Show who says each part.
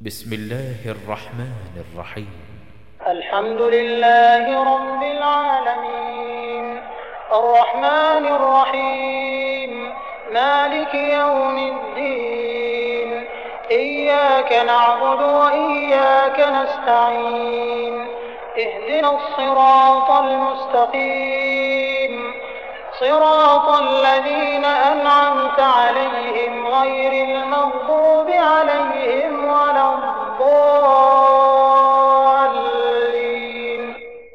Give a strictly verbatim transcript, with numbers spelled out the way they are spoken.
Speaker 1: بسم الله الرحمن الرحيم.
Speaker 2: الحمد لله رب العالمين الرحمن الرحيم مالك يوم الدين إياك نعبد وإياك نستعين اهدنا الصراط المستقيم صراط الذين أنعمت عليهم